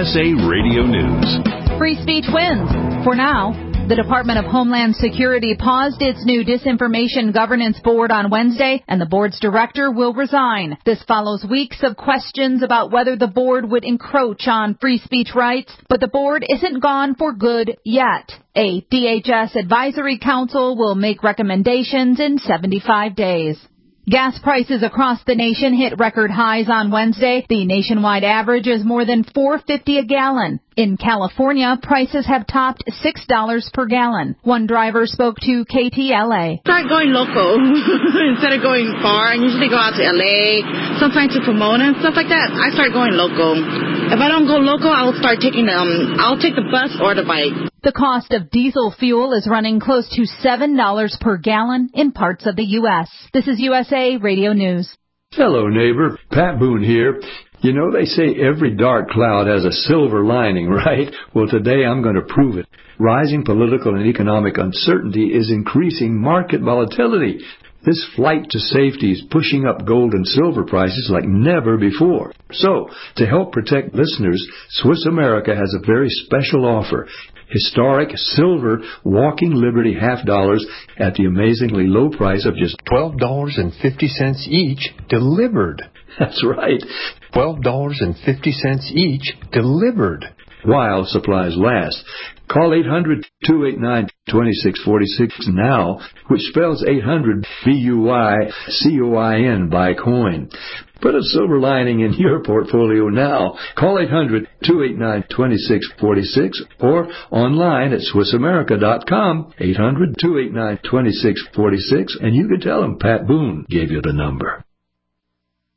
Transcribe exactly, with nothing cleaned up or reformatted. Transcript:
S A Radio News. Free speech wins. For now. The Department of Homeland Security paused its new Disinformation Governance Board on Wednesday, and the board's director will resign. This follows weeks of questions about whether the board would encroach on free speech rights, but the board isn't gone for good yet. A D H S advisory council will make recommendations in seventy-five days. Gas prices across the nation hit record highs on Wednesday. The nationwide average is more than four dollars and fifty cents a gallon. In California, prices have topped six dollars per gallon. One driver spoke to K T L A. Start going local instead of going far. I usually go out to L A, sometimes to Pomona and stuff like that. I start going local. If I don't go local, I'll start taking um, I'll take the bus or the bike. The cost of diesel fuel is running close to seven dollars per gallon in parts of the U S. This is U S A Radio News. Hello, neighbor. Pat Boone here. You know, they say every dark cloud has a silver lining, right? Well, today I'm going to prove it. Rising political and economic uncertainty is increasing market volatility. This flight to safety is pushing up gold and silver prices like never before. So, to help protect listeners, Swiss America has a very special offer. Historic silver Walking Liberty half dollars at the amazingly low price of just twelve dollars and fifty cents each, delivered. That's right. twelve dollars and fifty cents each, delivered. While supplies last. Call eight hundred, two eight nine, two six four six now, which spells eight hundred B U Y C O I N, buy coin. Put a silver lining in your portfolio now. Call eight hundred, two eight nine, two six four six or online at Swiss America dot com, eight hundred, two eight nine, two six four six, and you can tell them Pat Boone gave you the number.